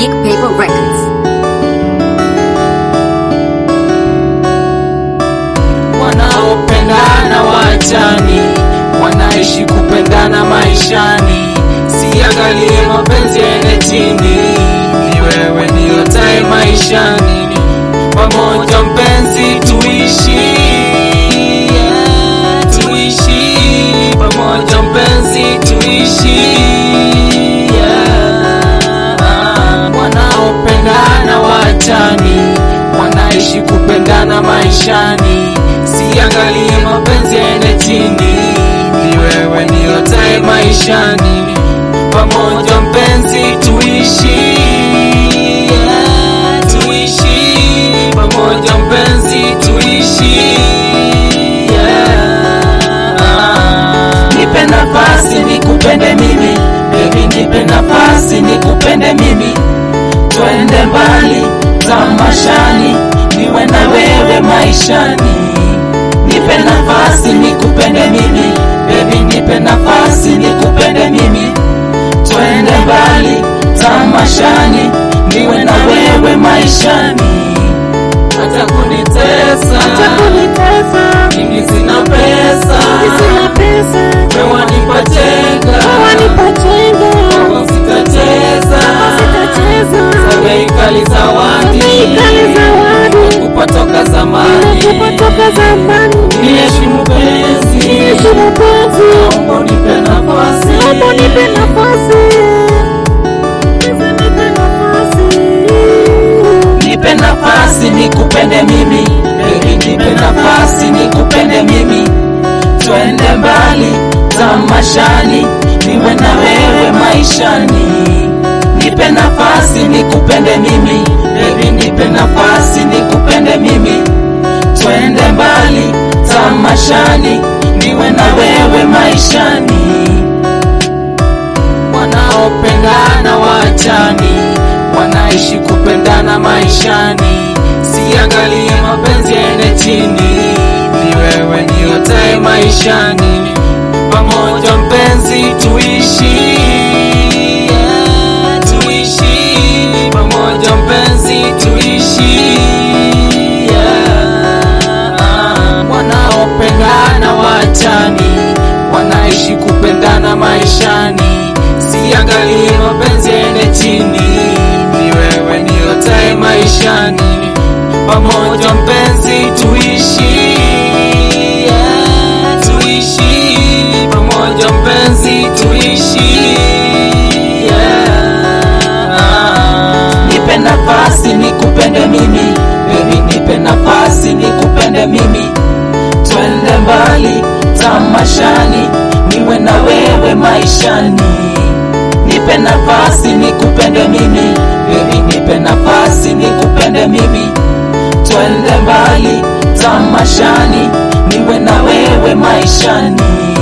Big Paper Records. Wanaopendana wachani, wanaishi kupendana maishani. Siangalie mapenzi yene chini, ni wewe ndio tai maishani. Pamoja mpenzi tuishi, tuishi pamoja mpenzi tuishi. Wanaopendana wachani, wanaishi kupendana maishani. Siangalie mapenzi yene chini, ni wewe ndio tai maishani. Pamoja mpenzi tuishi, tuishi pamoja mpenzi tuishi. Nipe nafasi nikupende mimi, baby nipe nafasi nikupende mimi. Twende mbali tamashani, niwe na wewe maishani. Nipe nafasi nikupende mimi, baby nipe nafasi nikupende mimi. Twende mbali tamashani, niwe na wewe maishani. Hata kunitesa, mimi sina pesa, wewe wanipatenga, wewe sitacheza. Sabe ikali zawadi, kupa toka zamani. Niheshimu penzi, naomba unipe nafasi. Nipe nafasi nikupende mimi, baby nipe nafasi nikupende mimi. Twende mbali tamashani, niwe na wewe maishani. Nipe nafasi nikupende mimi, baby nipe nafasi nikupende mimi. Twende mbali tamashani, niwe na wewe maishani. Wanaopendana wachani, wanaishi kupendana maishani. Siangalie mapenzi yene chini, ni wewe ndio tai maishani. Pamoja mpenzi tuishi, tuishi pamoja mpenzi tuishi. Wanaopendana wachani, wanaishi kupendana maishani. Siangalie mapenzi yene chini, ni wewe ndio tai maishani. Pamoja mpenzi tuishi, tuishi pamoja mpenzi tuishi. Nipe nafasi nikupende mimi, baby nipe nafasi nikupende mimi. Twende mbali tamashani, niwe na wewe maishani. Nipe nafasi nikupende mimi, baby nipe nafasi nikupende mimi. Twende mbali tamashani, niwe na wewe maishani.